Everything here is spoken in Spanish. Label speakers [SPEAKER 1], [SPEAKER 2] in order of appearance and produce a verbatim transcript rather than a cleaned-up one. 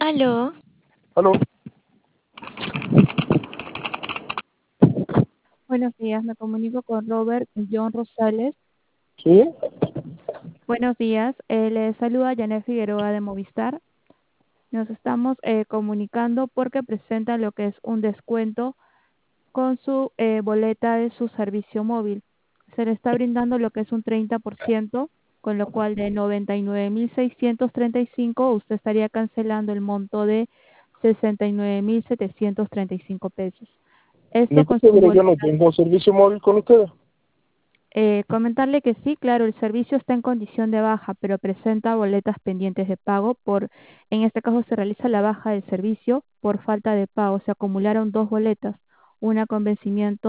[SPEAKER 1] Aló,
[SPEAKER 2] Aló,
[SPEAKER 3] Buenos días, me comunico con Robert John Rosales.
[SPEAKER 2] ¿sí?
[SPEAKER 3] Buenos días, eh, le saluda Janet Figueroa de Movistar. Nos estamos eh, comunicando porque presenta lo que es un descuento con su eh, boleta de su servicio móvil. Se le está brindando lo que es un treinta por ciento, con lo cual de noventa y nueve mil seiscientos treinta y cinco usted estaría cancelando el monto de sesenta y nueve mil setecientos treinta y cinco pesos. Esto con
[SPEAKER 2] Disculpe,
[SPEAKER 3] su
[SPEAKER 2] pero yo no
[SPEAKER 3] boleta.
[SPEAKER 2] tengo servicio móvil con ustedes.
[SPEAKER 3] Eh, comentarle que sí, claro, el servicio está en condición de baja, pero presenta boletas pendientes de pago por, en este caso se realiza la baja del servicio por falta de pago. Se acumularon dos boletas, una con vencimiento